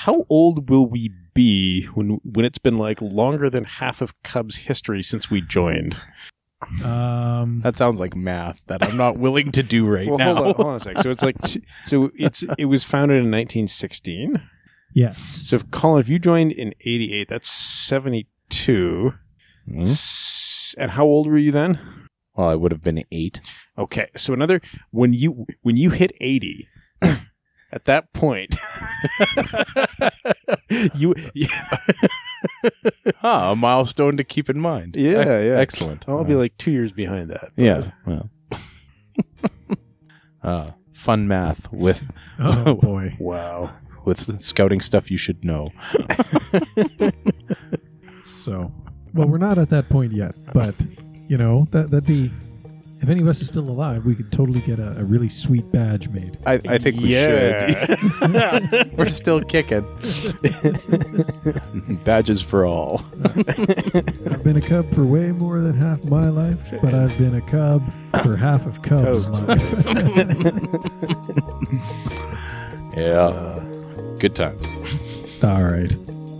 how old will we be when it's been like longer than half of Cubs history since we joined? That sounds like math that I'm not willing to do now. Hold on a sec. So it's like, it was founded in 1916. Yes. So Colin, if you joined in 88, that's 72. Mm-hmm. And how old were you then? Well, I would have been 8. Okay. So when you hit 80, at that point, you a milestone to keep in mind. Yeah. Excellent. I'll be like 2 years behind that. Yeah. Well. Fun math with Oh boy. Wow. with scouting stuff you should know. So, well, we're not at that point yet, but that'd be, if any of us is still alive, we could totally get a really sweet badge made. I think we should. We're still kicking. Badges for all. I've been a Cub for way more than half my life, but I've been a Cub for half of Cubs' life. Yeah. Good times. All right.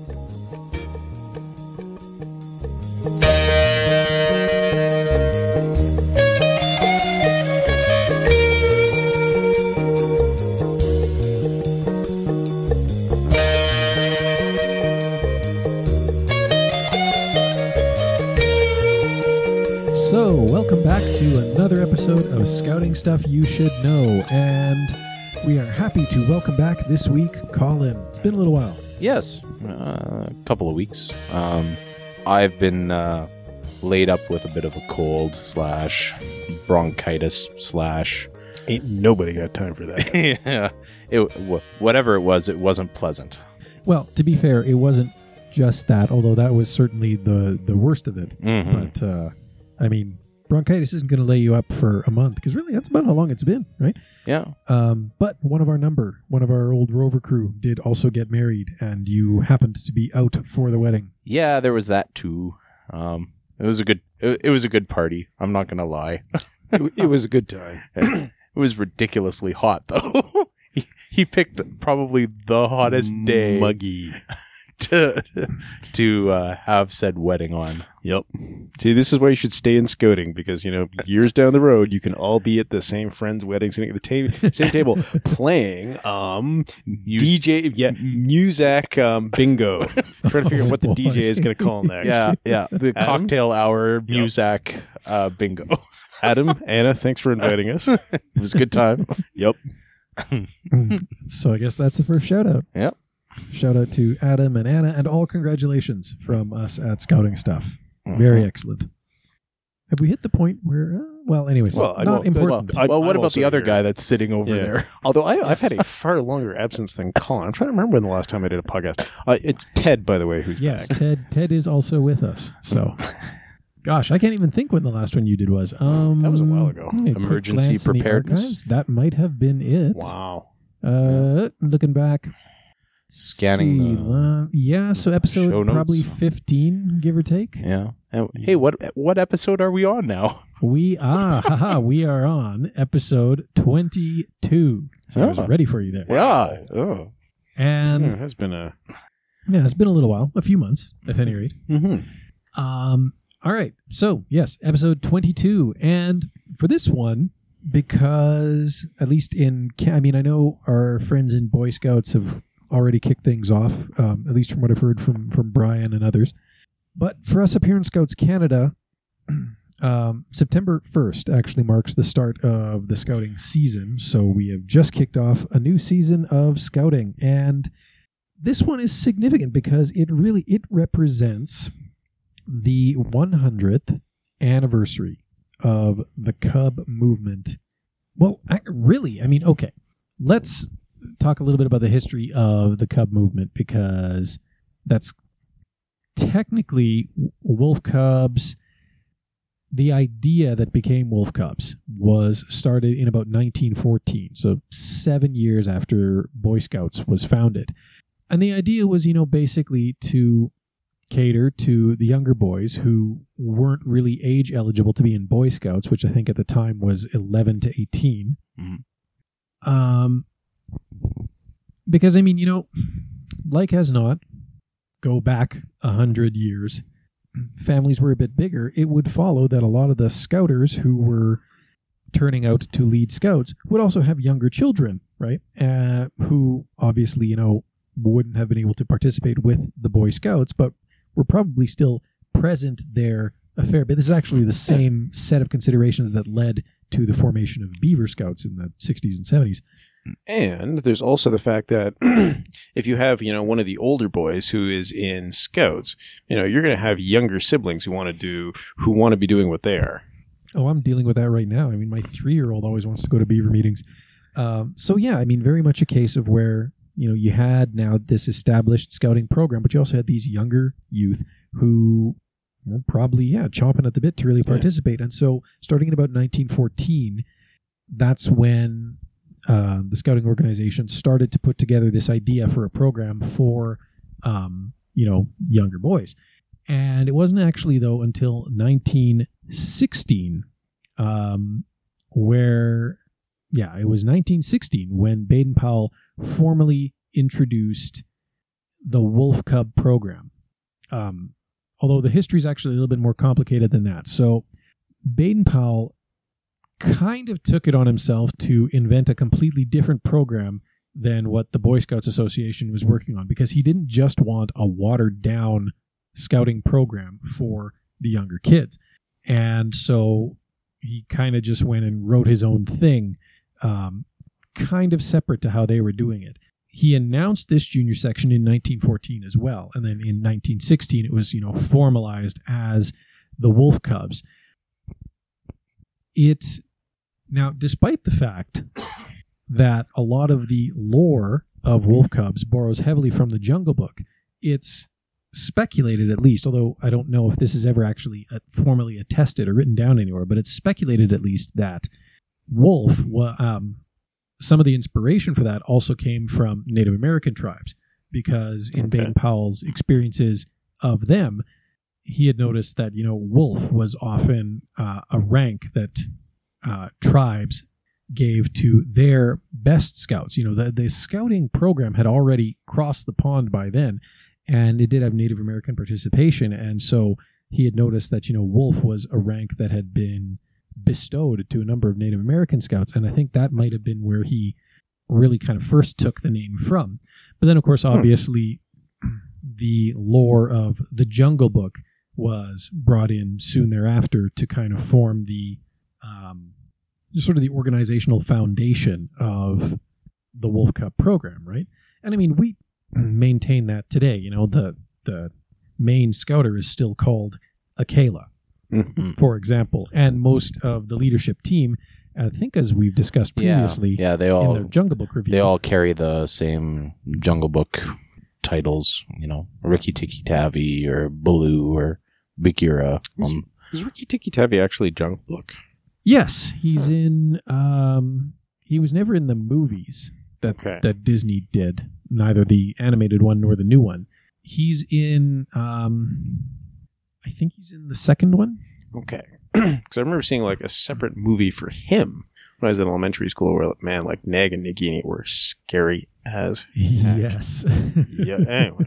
So, welcome back to another episode of Scouting Stuff You Should Know, and we are happy to welcome back this week Colin. It's been a little while. Yes, a couple of weeks. I've been laid up with a bit of a cold / bronchitis / Ain't nobody got time for that. Yeah, whatever it wasn't pleasant. Well, to be fair, it wasn't just that, although that was certainly the worst of it. Mm-hmm. But, I mean, bronchitis isn't going to lay you up for a month, because really that's about how long it's been, right? Yeah. But one of our old Rover crew did also get married, and you happened to be out for the wedding. Yeah, there was that too. It was a good party. I'm not gonna lie. It was a good time. It was ridiculously hot though. He picked probably the hottest day Muggy. to have said wedding on. Yep. See, this is why you should stay in scouting, because years down the road you can all be at the same friend's wedding, sitting at the same table playing Muzak bingo. Trying to figure out what the DJ is going to call next. Yeah. The Adam? cocktail hour Muzak bingo. Adam, Anna, thanks for inviting us. It was a good time. Yep. So I guess that's the first shout out. Yep. Shout out to Adam and Anna, and all congratulations from us at Scouting Stuff. Mm-hmm. Very excellent. Have we hit the point where, anyways, not important. What about also the other here. guy that's sitting over there? Although I've had a far longer absence than Colin. I'm trying to remember when the last time I did a podcast. It's Ted, by the way, who's Yes, back. Ted is also with us. So, gosh, I can't even think when the last one you did was. That was a while ago. Emergency preparedness? That might have been it. Wow. Looking back. Scanning so episode show notes. probably 15, give or take. Yeah. Hey, what episode are we on now? We are on episode 22. So I was ready for you there. Yeah. Oh. And It has been it's been a little while, a few months at any rate. Mm-hmm. All right. So, yes, episode 22. And for this one, because at least I know our friends in Boy Scouts have already kicked things off, at least from what I've heard from Brian and others. But for us up here in Scouts Canada, September 1st actually marks the start of the scouting season. So we have just kicked off a new season of scouting. And this one is significant because it represents the 100th anniversary of the Cub movement. Well, okay. Let's talk a little bit about the history of the Cub movement, because that's technically Wolf Cubs. The idea that became Wolf Cubs was started in about 1914, so 7 years after Boy Scouts was founded. And the idea was, basically to cater to the younger boys who weren't really age eligible to be in Boy Scouts, which I think at the time was 11 to 18. Mm-hmm. Because, like as not, go back 100 years, families were a bit bigger. It would follow that a lot of the scouters who were turning out to lead scouts would also have younger children, right? Who obviously, wouldn't have been able to participate with the Boy Scouts, but were probably still present there a fair bit. This is actually the same set of considerations that led to the formation of Beaver Scouts in the 60s and 70s. And there's also the fact that if you have, one of the older boys who is in Scouts, you're going to have younger siblings who want to be doing what they are. Oh, I'm dealing with that right now. I mean, my 3-year-old always wants to go to Beaver meetings. So yeah, I mean, very much a case of where, you had now this established scouting program, but you also had these younger youth who were probably, chomping at the bit to really participate. And so starting in about 1914, that's when the scouting organization started to put together this idea for a program for, younger boys. And it wasn't actually, though, until 1916 it was 1916 when Baden-Powell formally introduced the Wolf Cub program. Although the history is actually a little bit more complicated than that. So Baden-Powell kind of took it on himself to invent a completely different program than what the Boy Scouts Association was working on, because he didn't just want a watered-down scouting program for the younger kids. And so he kind of just went and wrote his own thing, kind of separate to how they were doing it. He announced this junior section in 1914 as well. And then in 1916, it was, formalized as the Wolf Cubs. Now, despite the fact that a lot of the lore of Wolf Cubs borrows heavily from the Jungle Book, it's speculated, at least, although I don't know if this is ever actually formally attested or written down anywhere, but it's speculated at least that wolf, some of the inspiration for that also came from Native American tribes, because in Baden-Powell's experiences of them, he had noticed that, wolf was often a rank that tribes gave to their best scouts. The scouting program had already crossed the pond by then, and it did have Native American participation. And so he had noticed that, wolf was a rank that had been bestowed to a number of Native American scouts. And I think that might have been where he really kind of first took the name from. But then, of course, obviously, the lore of the Jungle Book was brought in soon thereafter to kind of form the sort of the organizational foundation of the Wolf Cub program, right? And I mean, we maintain that today. The main scouter is still called Akela, for example, and most of the leadership team, I think, as we've discussed previously, they all in the Jungle Book review, they all carry the same Jungle Book titles. Rikki Tikki Tavi or Baloo or Bagheera. Is Rikki Tikki Tavi actually Jungle Book? Yes, he's in. He was never in the movies that Disney did, neither the animated one nor the new one. He's in. I think he's in the second one. Okay, because I remember seeing like a separate movie for him when I was in elementary school, where Nag and Nikki were scary as heck. Yes. Yeah. Anyway.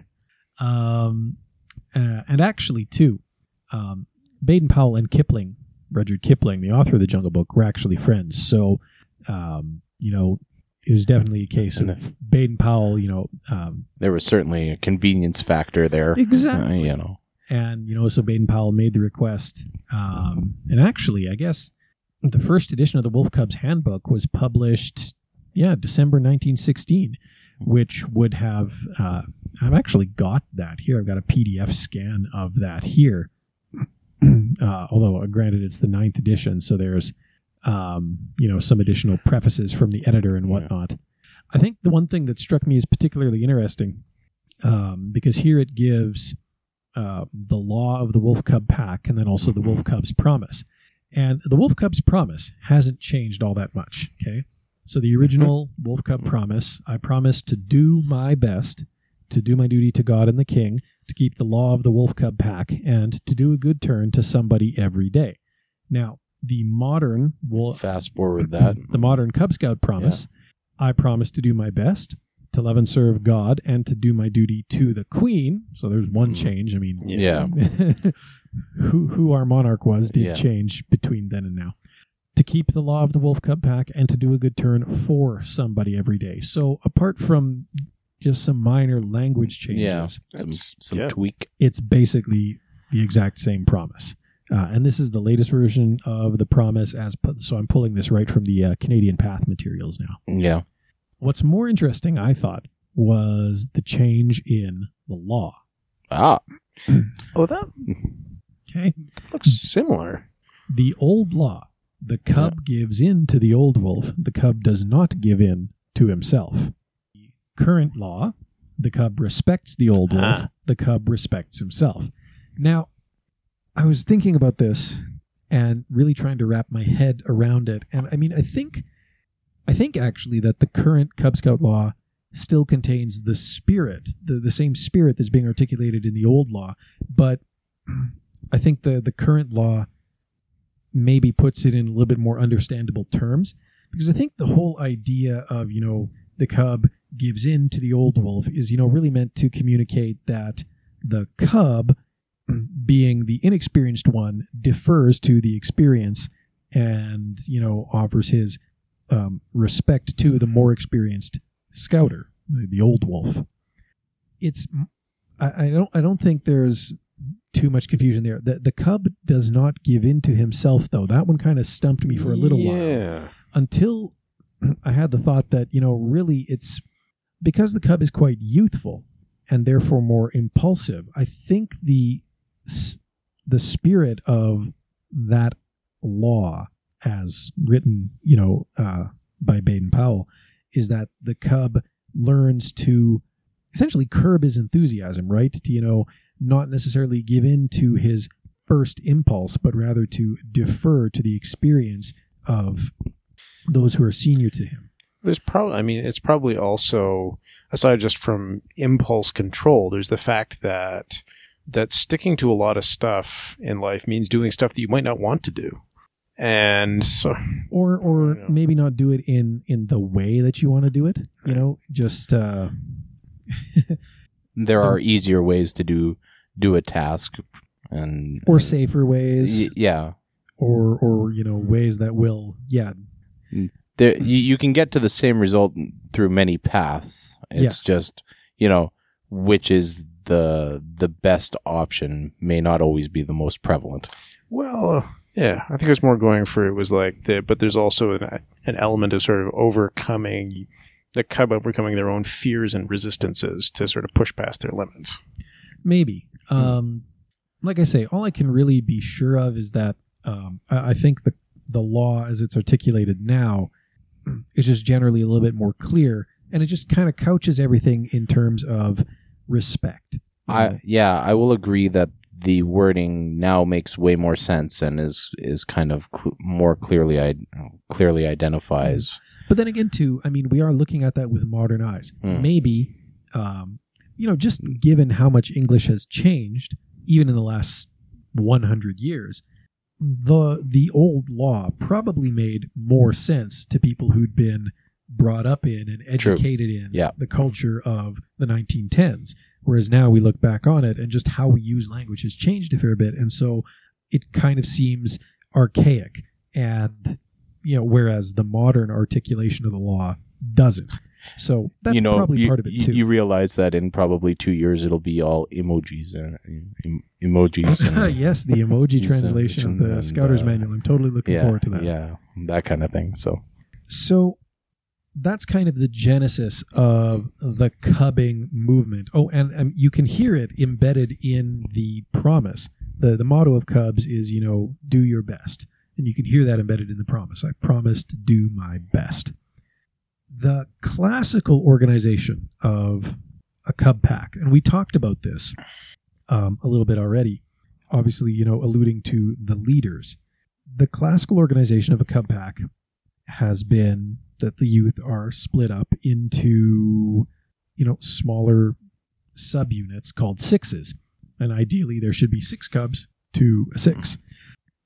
And actually, too, Baden-Powell and Kipling, Rudyard Kipling, the author of the Jungle Book, were actually friends. So, it was definitely a case of Baden-Powell, there was certainly a convenience factor there. Exactly. And, so Baden-Powell made the request. And actually, I guess the first edition of the Wolf Cubs Handbook was published, December 1916, which would have, I've actually got that here. I've got a PDF scan of that here. Although, granted, it's the 9th edition, so there's, some additional prefaces from the editor and whatnot. I think the one thing that struck me as particularly interesting, because here it gives the law of the Wolf Cub Pack and then also the Wolf Cubs Promise. And the Wolf Cubs Promise hasn't changed all that much, okay? So the original Wolf Cub Promise, I promise to do my best, to do my duty to God and the King, to keep the law of the Wolf Cub Pack, and to do a good turn to somebody every day. Now, the modern fast forward that. The modern Cub Scout Promise, I promise to do my best, to love and serve God and to do my duty to the Queen. So there's one change. I mean, Yeah. who our monarch was did Yeah. change between then and now. To keep the law of the Wolf Cub Pack and to do a good turn for somebody every day. So apart from just some minor language changes, Yeah. That's- Some yeah. tweak. it's basically the exact same promise. And this is the latest version of the promise. So I'm pulling this right from the Canadian Path materials now. Yeah. What's more interesting, I thought, was the change in the law. Ah. Oh, that Okay, looks similar. the old law, the cub gives in to the old wolf. The cub does not give in to himself. The current law, the cub respects the old wolf. Ah. The cub respects himself. Now, I was thinking about this and really trying to wrap my head around it. And I mean, I think actually that the current Cub Scout law still contains the spirit, the same spirit that's being articulated in the old law. But I think the current law maybe puts it in a little bit more understandable terms, because I think the whole idea of, the cub gives in to the old wolf is, really meant to communicate that the cub, being the inexperienced one, defers to the experience and, offers his respect to the more experienced scouter, the old wolf. I don't think there's too much confusion there. The cub does not give in to himself, though. That one kind of stumped me for a little while. Until I had the thought that, really it's because the cub is quite youthful and therefore more impulsive. I think the spirit of that law, as written, by Baden-Powell, is that the cub learns to essentially curb his enthusiasm, right? To, not necessarily give in to his first impulse, but rather to defer to the experience of those who are senior to him. There's probably, it's probably also, aside just from impulse control, there's the fact that sticking to a lot of stuff in life means doing stuff that you might not want to do. And so, or maybe not do it in the way that you want to do it, just There are easier ways to do a task, or safer ways, yeah, or ways that will, There, you can get to the same result through many paths. It's just, which is the best option may not always be the most prevalent. well, yeah, I think it was more going for, it was like but there's also an element of sort of overcoming their own fears and resistances to sort of push past their limits. maybe. Like I say, all I can really be sure of is that I think the law as it's articulated now is just generally a little bit more clear, and it just kind of couches everything in terms of respect. I will agree that the wording now makes way more sense and is kind of more clearly identifies. But then again, too, we are looking at that with modern eyes. Maybe, just given how much English has changed, even in the last 100 years, the old law probably made more sense to people who'd been brought up in and educated in the culture of the 1910s. Whereas now we look back on it and just how we use language has changed a fair bit. And so it kind of seems archaic. And, whereas the modern articulation of the law doesn't. So that's probably part of it too. You realize that in probably 2 years it'll be all emojis and emojis. And yes, the emoji translation of the Scouter's Manual. I'm totally looking forward to that. Yeah, that kind of thing. So that's kind of the genesis of the cubbing movement. Oh, and you can hear it embedded in the promise. The motto of Cubs is, do your best. And you can hear that embedded in the promise. I promise to do my best. The classical organization of a Cub pack, and we talked about this a little bit already, obviously, alluding to the leaders. The classical organization of a Cub pack has been that the youth are split up into, smaller subunits called sixes. And ideally, there should be 6 cubs to a 6.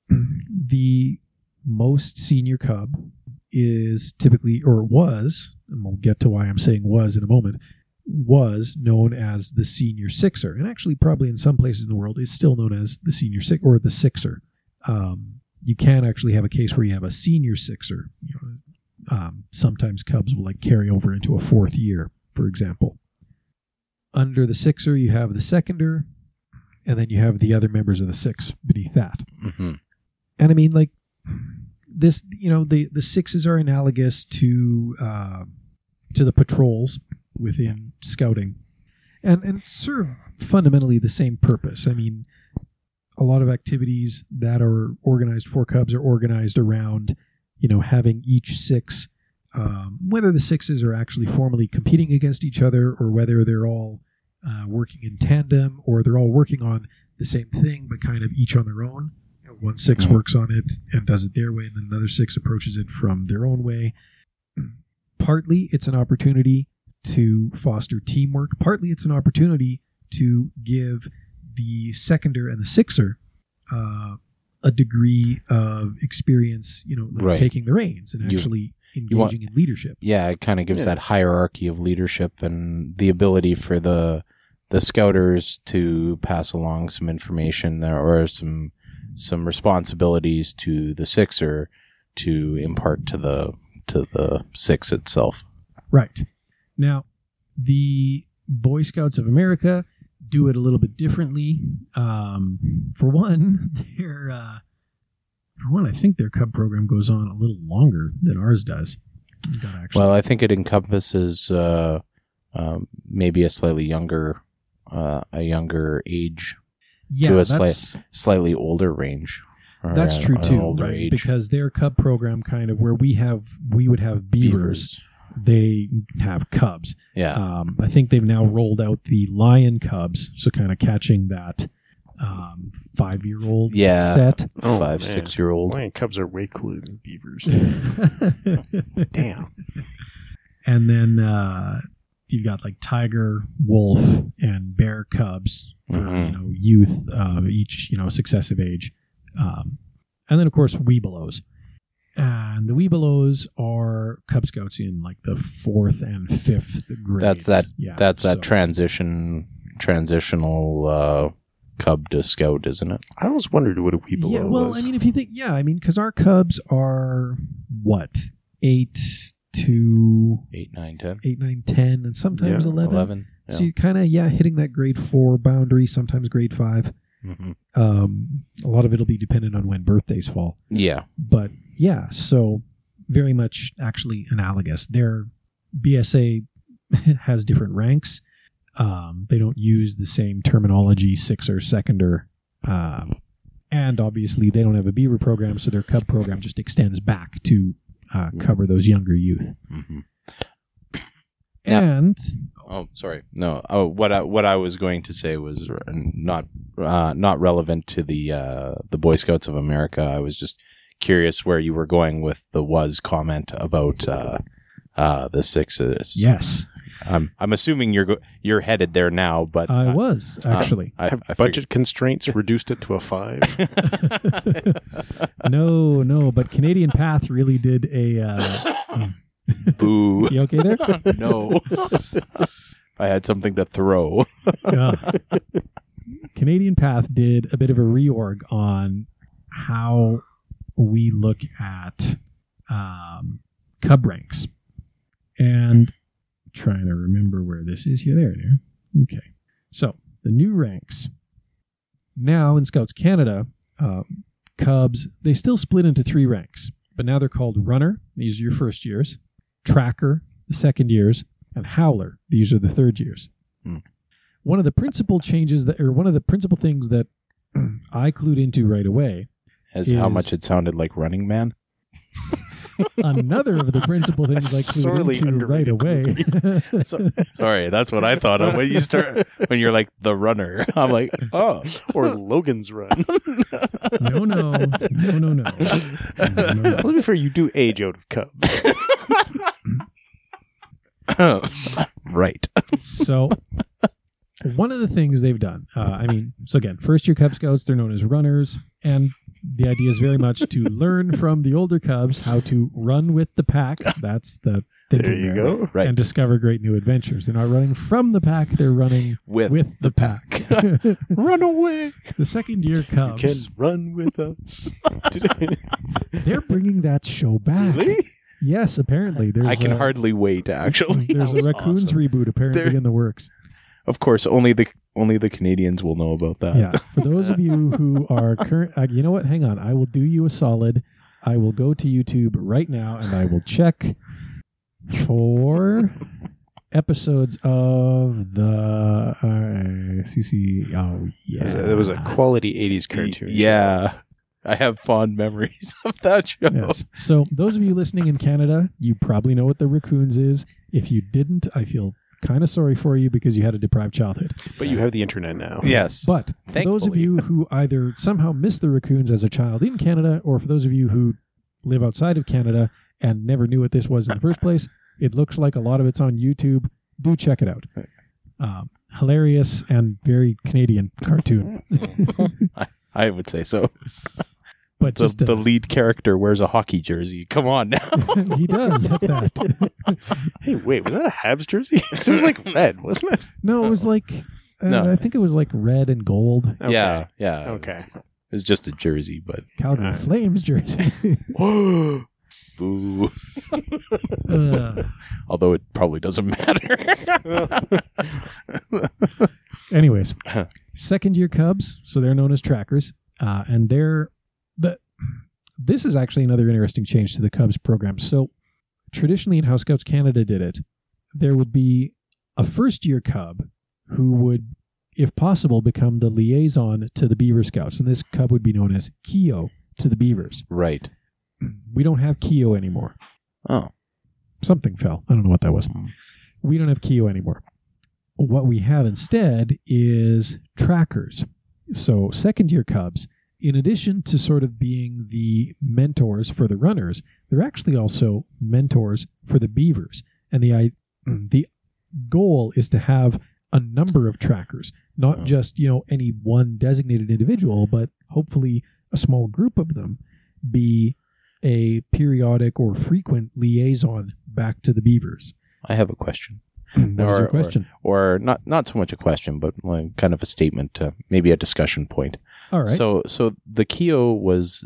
The most senior cub is typically, or was, and we'll get to why I'm saying was in a moment, was known as the Senior Sixer. And actually, probably in some places in the world, is still known as the Senior Six or the Sixer. You can actually have a case where you have a Senior Sixer. Sometimes Cubs will carry over into a fourth year, for example. Under the Sixer, you have the Seconder, and then you have the other members of the Six beneath that. Mm-hmm. And I mean, this, the Sixes are analogous to the patrols within scouting, and serve fundamentally the same purpose. I mean, a lot of activities that are organized for Cubs are organized around, having each Six, whether the Sixes are actually formally competing against each other, or whether they're all working in tandem, or they're all working on the same thing but kind of each on their own. One Six works on it and does it their way, and then another Six approaches it from their own way. Partly it's an opportunity to foster teamwork. Partly it's an opportunity to give the Seconder and the Sixer a degree of experience, taking the reins and actually engaging in leadership. Yeah, it kind of gives that hierarchy of leadership and the ability for the scouters to pass along some information there, or some responsibilities to the Sixer to impart to the Six itself. Right. Now, the Boy Scouts of America do it a little bit differently. For one, I think their Cub program goes on a little longer than ours does. Well, I think it encompasses maybe a slightly younger age. Yeah, to a slightly older range. That's true too, right? Age. Because their Cub program, kind of where we would have beavers, they have Cubs. Yeah. I think they've now rolled out the Lion Cubs, so kind of catching that 5-year-old set. 5-6-year-old. Lion Cubs are way cooler than beavers. Damn. And then you've got Tiger, Wolf, and Bear Cubs for youth of each successive age, and then of course Webelos. And the Webelos are Cub Scouts in the 4th and 5th grades. That's that transitional Cub to Scout, isn't it? I always wondered what a Webelo was. Yeah, well, I mean, if you think, because our Cubs are what, 8 to 8, 9, 10, 8, 9, 10, and sometimes 11. Yeah. So you're kind of hitting that grade 4 boundary, sometimes grade 5. Mm-hmm. A lot of it'll be dependent on when birthdays fall. Yeah, but so very much actually analogous. Their BSA has different ranks. They don't use the same terminology, Sixer, Seconder, and obviously they don't have a Beaver program, so their Cub program just extends back to cover those younger youth. Mm-hmm. And sorry, no. What I was going to say was not relevant to the Boy Scouts of America. I was just curious where you were going with the was comment about the Sixes. Yes. I'm assuming you're headed there now, but I was actually. I budget constraints reduced it to a 5. No, but Canadian Path really did a. Boo! You okay there? No, I had something to throw. Canadian Path did a bit of a reorg on how we look at Cub ranks, and trying to remember where this is here. There. Okay. So the new ranks now in Scouts Canada, Cubs, they still split into 3 ranks, but now they're called Runner. These are your first years. Tracker, the second years, and Howler. These are the third years. One of the principal changes one of the principal things that I clued into right away is how much it sounded like Running Man. Another of the principal things I clued into right away. Sorry, that's what I thought of when you're like the runner. I'm like, oh, or Logan's Run. No. Let me fair, you do age out of Cubs. Right. So one of the things they've done, so again, first year Cub Scouts, they're known as runners, and The idea is very much to learn from the older cubs how to run with the pack. That's the thinking There you go. Right. And discover great new adventures. They're not running from the pack, they're running With the pack. Run away. The second year cubs, Can run with us. they're bringing that show back. Really? Yes, apparently. There's I can a- hardly wait, actually. There's a Raccoons awesome. reboot apparently There- in the works. Of course, only the Canadians will know about that. Yeah. For those of you who are current, you know what? Hang on. I will do you a solid. I will go to YouTube right now and I will check for episodes of the CC. Oh, yeah. It was a quality 80s cartoon. Yeah. I have fond memories of that show. Yes. So those of you listening in Canada, you probably know what the Raccoons is. If you didn't, I feel kind of sorry for you because you had a deprived childhood. But you have the internet now. Yes. But for those of Thankfully. you who either somehow missed the Raccoons as a child in Canada, or for those of you who live outside of Canada and never knew what this was in the first place, it looks like a lot of it's on YouTube. Do check it out. Hilarious and very Canadian cartoon. I would say so. But just The lead character wears a hockey jersey. Come on now. he does at that. Hey, wait, was that a Habs jersey? It was like red, wasn't it? No, it was like No. I think it was like red and gold. Okay. Yeah. Okay. It's just a jersey, but Calgary Alright. Flames jersey. boo. Uh, Although it probably doesn't matter. anyways, second year Cubs, so they're known as trackers, and this is actually another interesting change to the Cubs program. So traditionally in House Scouts Canada did it, there would be a first year Cub who would, if possible, become the liaison to the Beaver Scouts, and this Cub would be known as Keo to the Beavers. Right. We don't have Keo anymore. Oh. Something fell. I don't know what that was. We don't have Keo anymore. What we have instead is trackers. So second year Cubs, in addition to sort of being the mentors for the runners, they're actually also mentors for the Beavers. And the goal is to have a number of trackers, not just, any one designated individual, but hopefully a small group of them be a periodic or frequent liaison back to the Beavers. I have a question. What was your question? Or not so much a question, but like kind of a statement, maybe a discussion point. All right. So the Keo was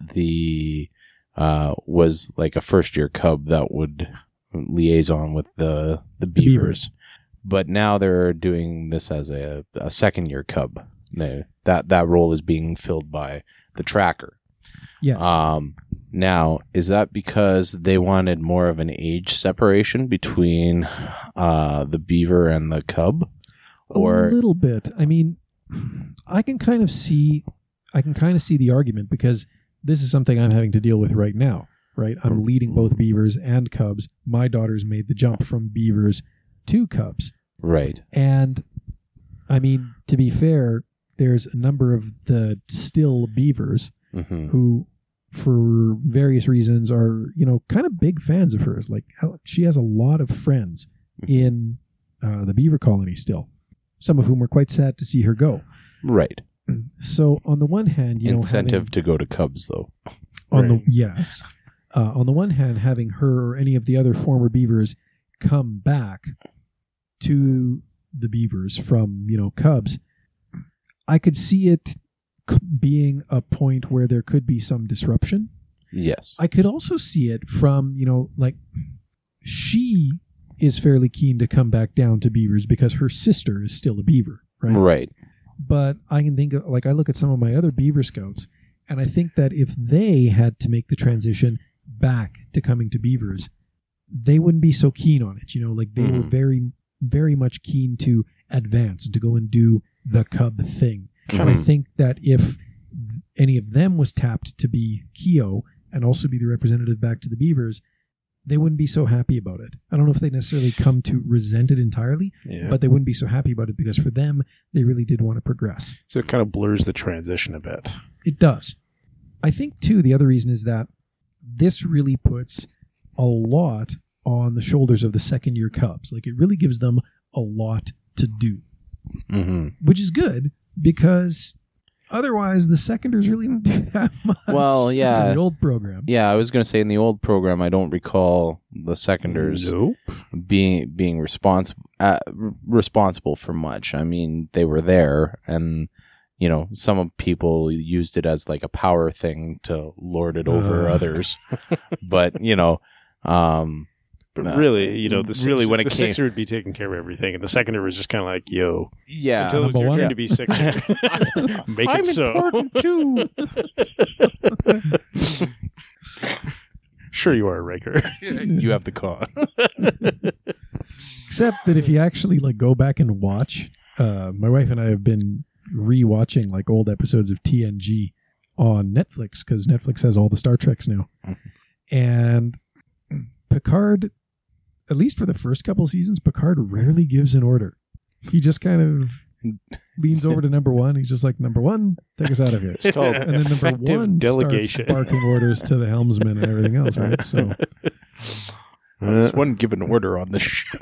was like a first year Cub that would liaison with the Beavers. But now they're doing this as a second year Cub. That role is being filled by the tracker. Yes. Now, is that because they wanted more of an age separation between the Beaver and the Cub? Or a little bit. I mean, I can kind of see the argument because this is something I'm having to deal with right now, right? I'm leading both Beavers and Cubs. My daughter's made the jump from Beavers to Cubs. right. And I mean, to be fair, there's a number of the still Beavers Mm-hmm. who, for various reasons, are, kind of big fans of hers. Like, she has a lot of friends in the Beaver colony still, some of whom are quite sad to see her go. Right. So on the one hand, Incentive to go to Cubs, though. on Right. on the one hand, having her or any of the other former Beavers come back to the Beavers from Cubs, I could see it being a point where there could be some disruption. Yes. I could also see it from she is fairly keen to come back down to Beavers because her sister is still a Beaver, right? Right. But I can think of, I look at some of my other Beaver Scouts, and I think that if they had to make the transition back to coming to Beavers, they wouldn't be so keen on it. They were very, very much keen to advance and to go and do the Cub thing. And I think that if any of them was tapped to be Keo and also be the representative back to the Beavers, they wouldn't be so happy about it. I don't know if they necessarily come to resent it entirely, but they wouldn't be so happy about it because for them, they really did want to progress. So it kind of blurs the transition a bit. It does. I think, too, the other reason is that this really puts a lot on the shoulders of the second year Cubs. Like, it really gives them a lot to do, Mm-hmm. which is good because otherwise, the seconders really didn't do that much. Well, yeah. In the old program. Yeah, I was going to say in the old program, I don't recall the seconders being responsible for much. I mean, they were there, and some people used it as like a power thing to lord it over others. But but really, when the sixer would be taking care of everything, and the seconder was just kind of like, "Yo, yeah, until it was your turn to be sixer, make it so." Important too. Sure, you are, Riker. You have the con. Except that if you actually go back and watch, my wife and I have been re-watching old episodes of TNG on Netflix because Netflix has all the Star Treks now, and Picard. At least for the first couple seasons, Picard rarely gives an order. He just kind of leans over to number one. He's just like, "Number one, take us out of here." It's called and then number one delegation. starts barking orders to the helmsman and everything else, right? So, there's one given order on the ship.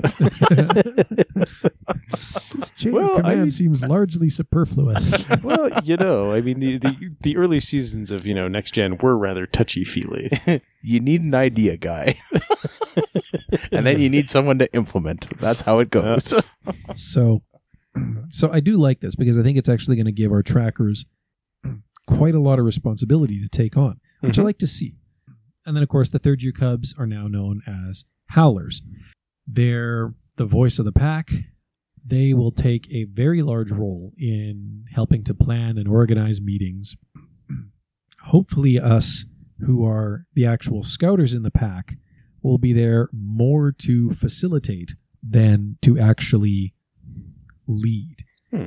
This chain of command seems largely superfluous. Well, I mean, the early seasons of Next Gen were rather touchy-feely. You need an idea guy. And then you need someone to implement. That's how it goes. So I do like this because I think it's actually going to give our trackers quite a lot of responsibility to take on, which I like to see. And then, of course, the third-year Cubs are now known as Howlers. They're the voice of the pack. They will take a very large role in helping to plan and organize meetings. Hopefully us, who are the actual scouters in the pack, will be there more to facilitate than to actually lead.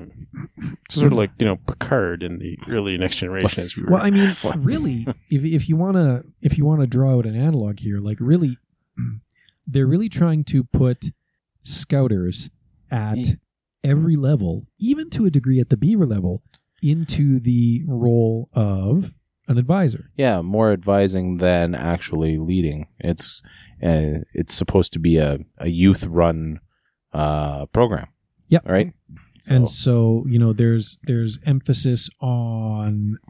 So sort of like Picard in the early Next Generation. As we were. Well, I mean, really, if you wanna draw out an analog here, really, they're really trying to put scouters at every level, even to a degree at the Beaver level, into the role of an advisor. Yeah, more advising than actually leading. It's supposed to be a youth-run program. Yep. Right? So. And so, there's emphasis on,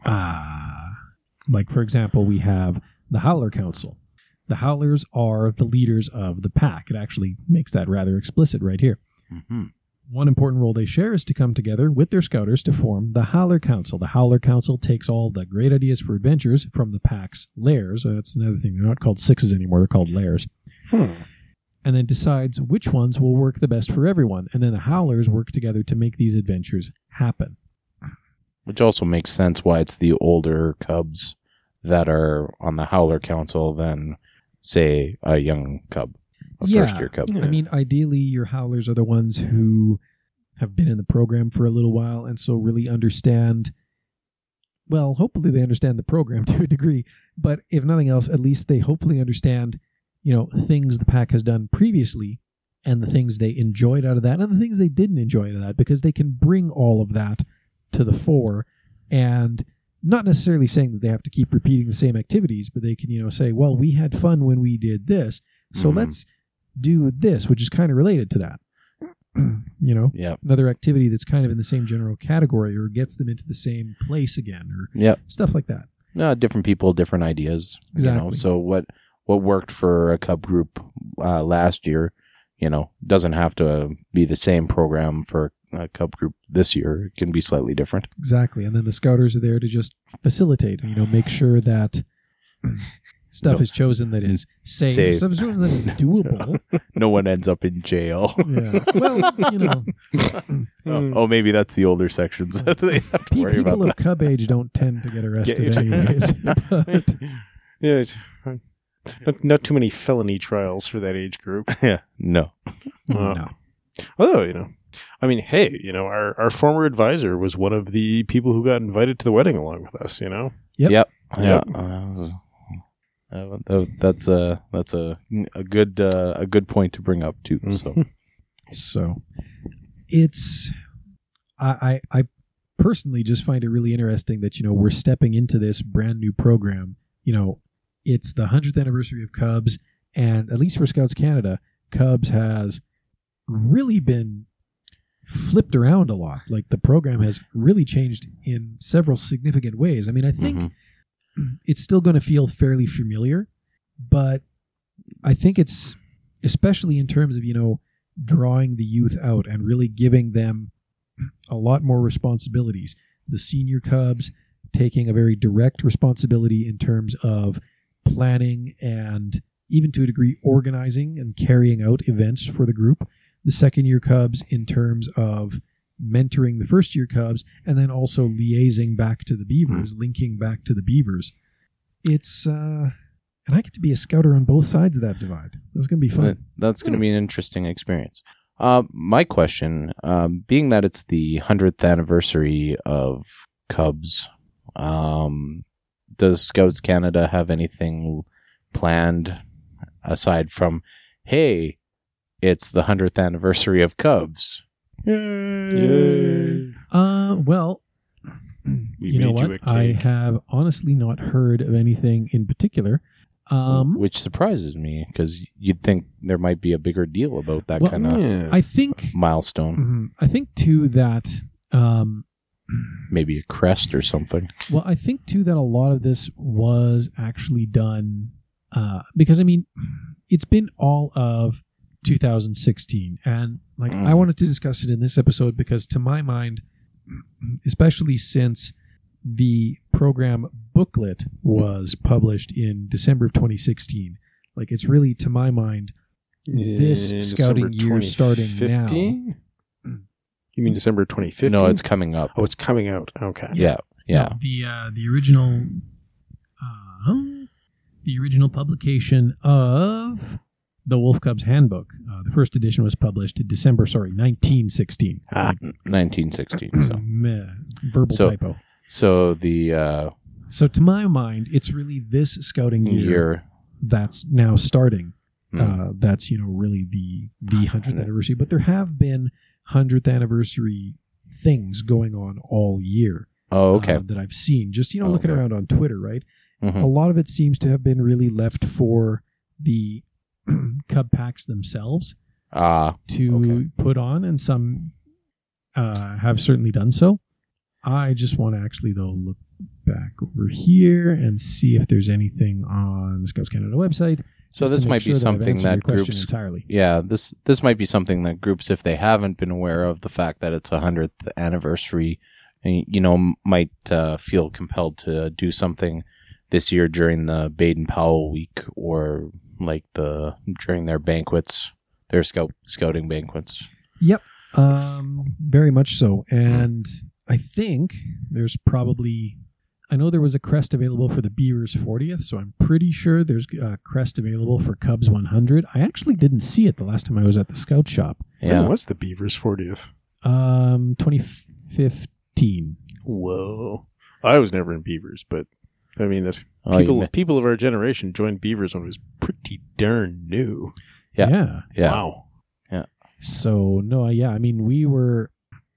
for example, we have the Howler Council. The Howlers are the leaders of the pack. It actually makes that rather explicit right here. Mm-hmm. One important role they share is to come together with their scouters to form the Howler Council. The Howler Council takes all the great ideas for adventures from the pack's lairs. That's another thing. They're not called sixes anymore. They're called lairs. And then decides which ones will work the best for everyone. And then the Howlers work together to make these adventures happen. Which also makes sense why it's the older Cubs that are on the Howler Council than, say, a young Cub. First-year Cub. I mean, ideally, your Howlers are the ones who have been in the program for a little while and so really understand, well, hopefully they understand the program to a degree, but if nothing else, at least they hopefully understand, things the pack has done previously and the things they enjoyed out of that and the things they didn't enjoy out of that, because they can bring all of that to the fore, and not necessarily saying that they have to keep repeating the same activities, but they can, say, well, we had fun when we did this, so let's do this, which is kind of related to that. Another activity that's kind of in the same general category or gets them into the same place again, or stuff like that. No, different people, different ideas. Exactly. So what worked for a Cub group last year, doesn't have to be the same program for a Cub group this year. It can be slightly different. Exactly. And then the scouters are there to just facilitate, make sure that stuff is chosen that is safe. Stuff is chosen that is doable. No one ends up in jail. Yeah. Well, maybe that's the older sections that they have to worry about. People of Cub age don't tend to get arrested anyways. But, not too many felony trials for that age group. Yeah. No. No. Although, I mean, hey, our former advisor was one of the people who got invited to the wedding along with us, Yep. Yeah. That's a good point to bring up too. So it's I personally just find it really interesting that we're stepping into this brand new program. It's the 100th anniversary of Cubs, and at least for Scouts Canada, Cubs has really been flipped around a lot. Like the program has really changed in several significant ways. I mean, I think it's still going to feel fairly familiar, but I think it's, especially in terms of, drawing the youth out and really giving them a lot more responsibilities. The senior Cubs taking a very direct responsibility in terms of planning and even to a degree organizing and carrying out events for the group. The second year Cubs in terms of mentoring the first year Cubs and then also liaising back to the Beavers, linking back to the Beavers. It's, and I get to be a scouter on both sides of that divide. It's going to be fun. That's going to be an interesting experience. My question, being that it's the 100th anniversary of Cubs, does Scouts Canada have anything planned aside from, hey, it's the 100th anniversary of Cubs? Yay. Well, you know what? I have honestly not heard of anything in particular. Which surprises me, because you'd think there might be a bigger deal about that kind of I think milestone. I think too that maybe a crest or something. Well, I think too that a lot of this was actually done because I mean it's been all of 2016, and like I wanted to discuss it in this episode because to my mind, especially since the program booklet was published in December of 2016. Like, it's really, to my mind, this scouting year starting now. You mean December 2015? No, it's coming up. Oh, it's coming out. Okay. Yeah. No, the original publication of the Wolf Cubs Handbook. The first edition was published in December, 1916. 1916. So verbal typo. So so to my mind, it's really this scouting year that's now starting. That's really the 100th anniversary. But there have been 100th anniversary things going on all year. Oh, okay. That I've seen. Just looking around on Twitter, right? A lot of it seems to have been really left for the Cub packs themselves to put on, and some have certainly done so. I just want to actually, though, look back over here and see if there's anything on the Scouts Canada website. So this might be something that groups entirely. Yeah, this might be something that groups, if they haven't been aware of the fact that it's a 100th anniversary, might feel compelled to do something this year during the Baden-Powell week, or like during their banquets, their scouting banquets. Yep, very much so. And I think there's probably, I know there was a crest available for the Beavers 40th, so I'm pretty sure there's a crest available for Cubs 100. I actually didn't see it the last time I was at the Scout Shop. Yeah. What's the Beavers 40th? 2015. Whoa. I was never in Beavers, but I mean, people of our generation joined Beavers when it was pretty darn new. Yeah. Wow. Yeah. So, no, I mean, we were...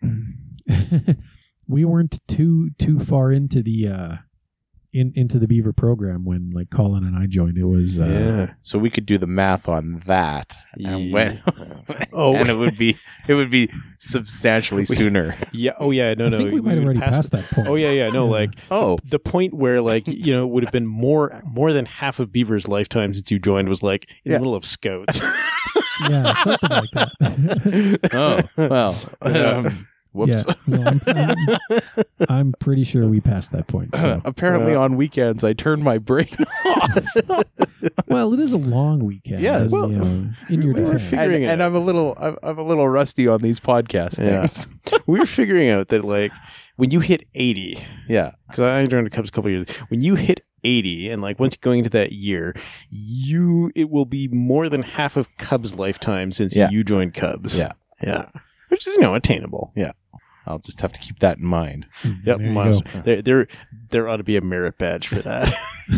we weren't too far into the into the Beaver program when like Colin and I joined. It was so we could do the math on that, and and it would be substantially sooner. Yeah. Oh yeah. No. I think we might have already passed that point. Oh yeah. No. Like the point where like it would have been more than half of Beaver's lifetime since you joined was like in the middle of Scouts. Yeah, something like that. Oh well. Whoops. Yeah, I'm pretty sure we passed that point. So. Apparently on weekends I turn my brain off. Well, it is a long weekend. Yes. In your defense. And I'm a little rusty on these podcast things. We were figuring out that like when you hit 80. Yeah. Because I joined the Cubs a couple years ago. When you hit 80 and like once you're going into that year, it will be more than half of Cubs' lifetime since you joined Cubs. Yeah. Yeah. Which is attainable. Yeah. I'll just have to keep that in mind. Yep. There ought to be a merit badge for that.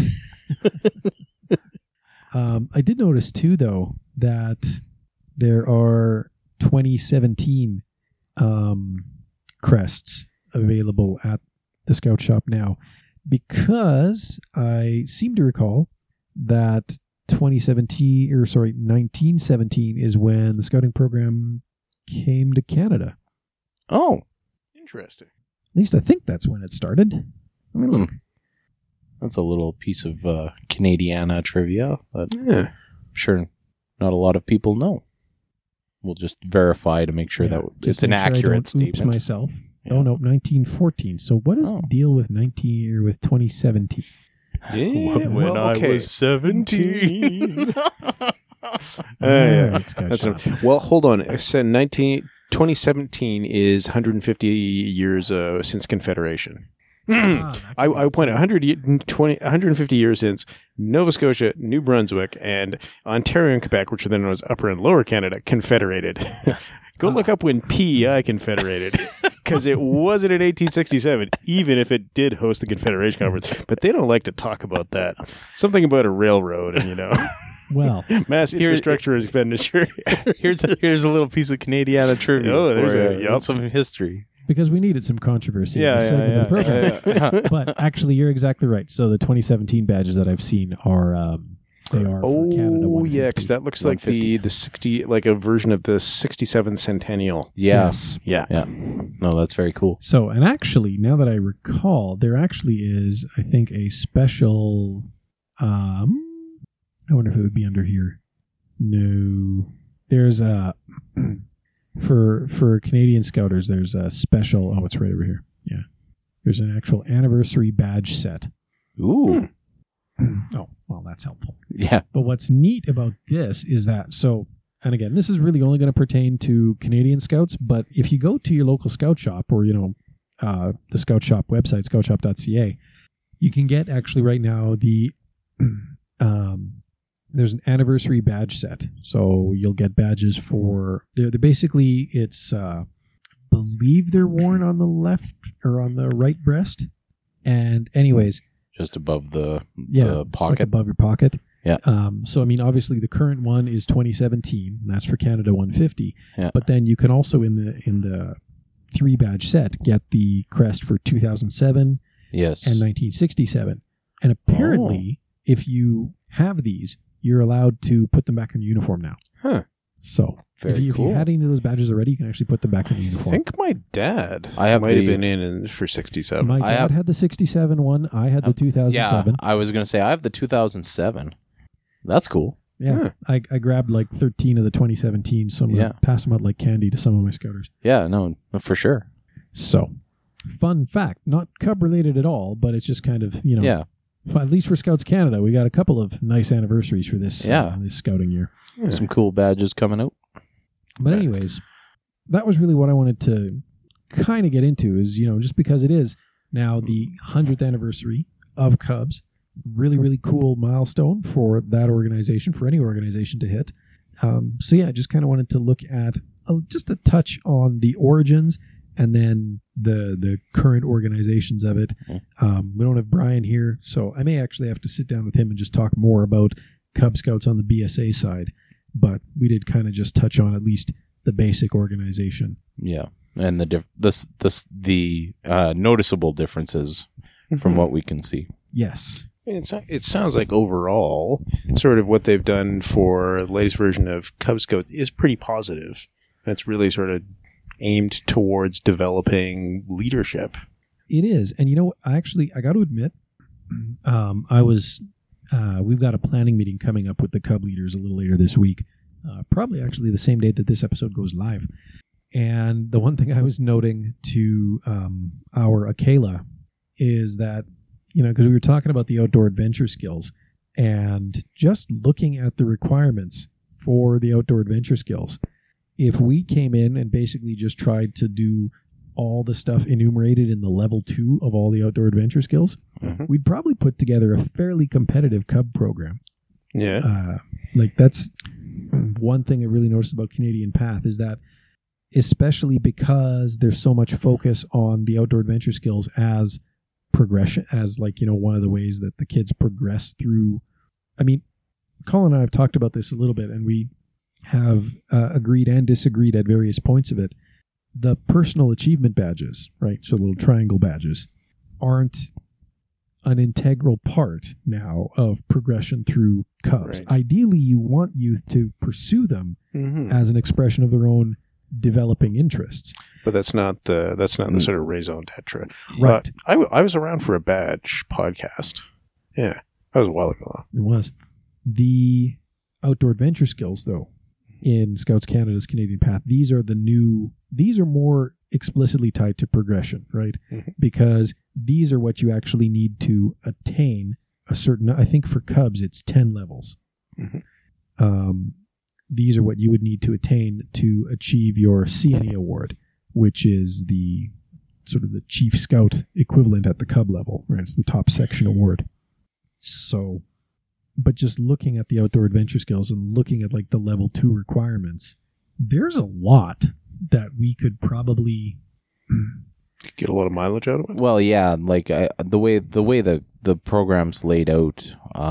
I did notice too, though, that there are 2017 crests available at the Scout Shop now, because I seem to recall that 1917 is when the scouting program came to Canada. Oh. Interesting. At least I think that's when it started. Let me look. That's a little piece of Canadiana trivia that Yeah. I'm sure not a lot of people know. We'll just verify to make sure that Just it's an make sure I accurate don't oops statement. myself. Yeah. Oh no, 1914. So what is Oh. the deal with 2017? Yeah, When well, I okay. was 17. Yeah. Alright, Scott That's Shop. well, hold on. It said 2017 is 150 years since Confederation. I point out 150 years since Nova Scotia, New Brunswick, and Ontario and Quebec, which are then known as Upper and Lower Canada, confederated. Go look up when PEI confederated, because it wasn't in 1867, even if it did host the Confederation Conference. But they don't like to talk about that. Something about a railroad, and Well, mass infrastructure expenditure. Here's a little piece of Canadiana trivia. Oh, there's for a- you. yup. Some history. because we needed some controversy in this segment of the program. But actually, you're exactly right. So the 2017 badges that I've seen are they are for Canada 150. Oh, yeah, because that looks like 150. the 60, like a version of the 67 Centennial. Yeah. Yes. Yeah. Yeah. No, that's very cool. So, and actually, now that I recall, there actually is, I think, a special. I wonder if it would be under here. No, there's a for Canadian Scouters. There's a special. Oh, it's right over here. Yeah, there's an actual anniversary badge set. Ooh. Oh, well, that's helpful. Yeah. But what's neat about this is that and again, this is really only going to pertain to Canadian Scouts. But if you go to your local Scout shop or the Scout Shop website, scoutshop.ca, you can get actually right now the there's an anniversary badge set. So you'll get badges for they're basically believe they're worn on the left or on the right breast. And anyways, Just above the it's like pocket. above your pocket. Yeah. So I mean, obviously, the current one is 2017. And that's for Canada 150. Yeah. But then you can also in the 3 badge set get the crest for 2007 Yes. and 1967. And apparently, if you have these, you're allowed to put them back in your uniform now. Huh. So Very if you cool. had any of those badges already, you can actually put them back in your I uniform. think my dad I have might have the- been in for 67. My I dad have- had the 67 one. I had the 2007. Yeah, I was going to say I have the 2007. That's cool. Yeah, I grabbed like 13 of the 2017, so I'm going to pass them out like candy to some of my scouters. Yeah, no, for sure. So, fun fact, not Cub related at all, but it's just kind of, Yeah. at least for Scouts Canada, we got a couple of nice anniversaries for this, Yeah. this scouting year. Yeah. Some cool badges coming out. But anyways, that was really what I wanted to kind of get into is, just because it is now the 100th anniversary of Cubs, really, really cool milestone for that organization, for any organization to hit. So yeah, I just kind of wanted to look at just a touch on the origins and then the current organizations of it. We don't have Brian here, so I may actually have to sit down with him and just talk more about Cub Scouts on the BSA side. But we did kind of just touch on at least the basic organization. Yeah, and the noticeable differences from what we can see. Yes. It sounds like overall, sort of what they've done for the latest version of Cub Scout is pretty positive. It's really sort of aimed towards developing leadership. It is. And I got to admit, we've got a planning meeting coming up with the Cub leaders a little later this week. Probably actually the same date that this episode goes live. And the one thing I was noting to our Akela is that, because we were talking about the outdoor adventure skills and just looking at the requirements for the outdoor adventure skills, if we came in and basically just tried to do all the stuff enumerated in the level 2 of all the outdoor adventure skills, we'd probably put together a fairly competitive Cub program. Yeah. That's one thing I really noticed about Canadian Path is that, especially because there's so much focus on the outdoor adventure skills as progression, as one of the ways that the kids progress through. I mean, Colin and I have talked about this a little bit, and we have agreed and disagreed at various points of it. The personal achievement badges, right? So little triangle badges, aren't an integral part now of progression through Cubs. Right. Ideally, you want youth to pursue them as an expression of their own developing interests. But that's not the sort of raison d'etre. Right. I was around for a badge podcast. Yeah, that was a while ago. It was. The outdoor adventure skills, though, in Scouts Canada's Canadian Path, these are more explicitly tied to progression, right? Mm-hmm. Because these are what you actually need to attain a certain, I think for Cubs, it's 10 levels. Mm-hmm. These are what you would need to attain to achieve your CNE award, which is the sort of the Chief Scout equivalent at the Cub level, right? It's the top section award. So, but just looking at the outdoor adventure skills and looking at like the level 2 requirements, there's a lot that we could probably get a lot of mileage out of it. Well, yeah, like the way the program's laid out,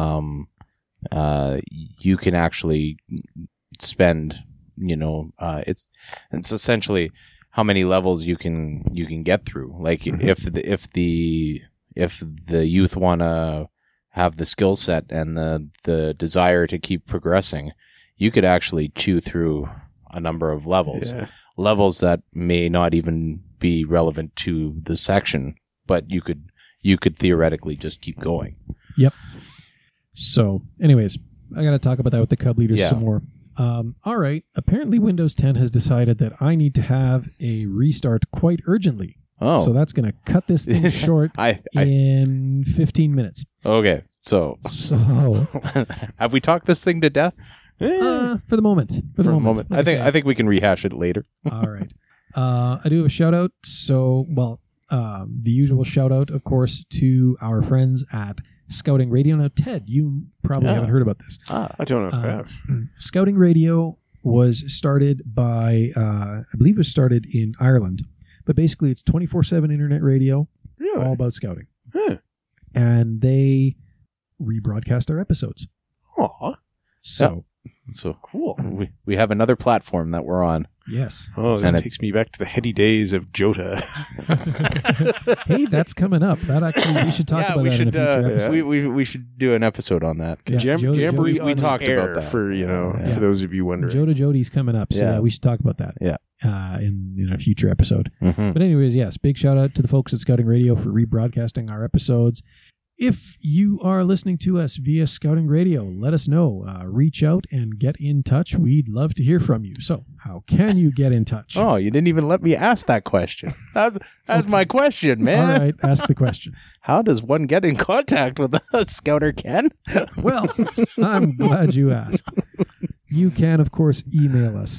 you can actually spend, it's essentially how many levels you can get through. Like if the youth want to have the skill set and the desire to keep progressing, you could actually chew through a number of levels. Yeah. Levels that may not even be relevant to the section, but you could theoretically just keep going. Yep. So, anyways, I got to talk about that with the Cub leaders some more. All right. Apparently, Windows 10 has decided that I need to have a restart quite urgently. Oh. So that's going to cut this thing short in 15 minutes. Okay. So have we talked this thing to death? For the moment. For the moment. I think we can rehash it later. All right. I do have a shout out. So, the usual shout out, of course, to our friends at Scouting Radio. Now, Ted, you probably haven't heard about this. I don't know if I have. Scouting Radio was started by, I believe it was started in Ireland, but basically it's 24/7 internet radio, Really? all about scouting. Huh. And they rebroadcast our episodes. Aw. So, So Cool. we have another platform that we're on. yes. Oh, this And takes me back to the heady days of Jota. Hey, that's coming up. That actually, we should talk about that in a future episode. we should do an episode on that. Yes, Joe to Jamboree Jody's on we the talked air about that. for for those of you wondering. Joe to Jody's coming up, so Yeah. we should talk about that. Yeah. In a future episode. Mm-hmm. But anyways, yes, big shout out to the folks at Scouting Radio for rebroadcasting our episodes. If you are listening to us via Scouting Radio, let us know. Reach out and get in touch. We'd love to hear from you. So, how can you get in touch? Oh, you didn't even let me ask that question. That's my question, man. All right, ask the question. How does one get in contact with a Scouter Ken? Well, I'm glad you asked. You can, of course, email us,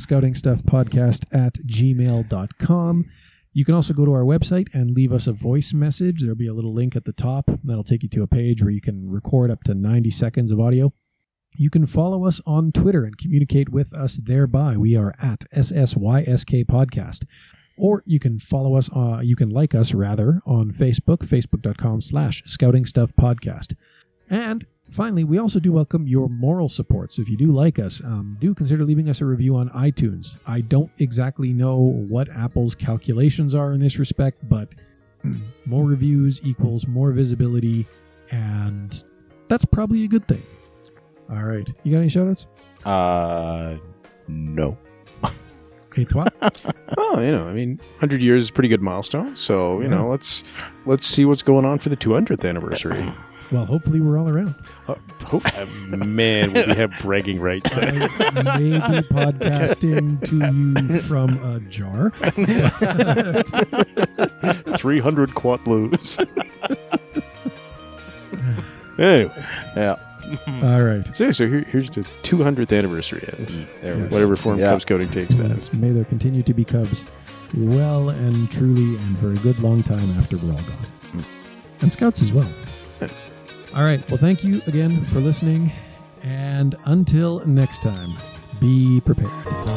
scoutingstuffpodcast@gmail.com. You can also go to our website and leave us a voice message. There'll be a little link at the top. That'll take you to a page where you can record up to 90 seconds of audio. You can follow us on Twitter and communicate with us thereby. We are at SSYSK Podcast. Or you can follow us, you can like us rather, on Facebook, facebook.com/Scouting Stuff Podcast. And finally, we also do welcome your moral support. So if you do like us, do consider leaving us a review on iTunes. I don't exactly know what Apple's calculations are in this respect, but more reviews equals more visibility, and that's probably a good thing. All right. You got any shout-outs? No. Hey, toi? Oh, 100 years is a pretty good milestone. So, let's see what's going on for the 200th anniversary. Well, hopefully we're all around. Man, would we have bragging rights then? I may be podcasting to you from a jar. 300 Quatloos. Anyway. Yeah. All right. So here's the 200th anniversary. And There Yes. whatever form Cub Scouting takes that. Yes, may there continue to be Cubs well and truly and for a good long time after we're all gone. And Scouts as well. All right. Well, thank you again for listening. And until next time, be prepared.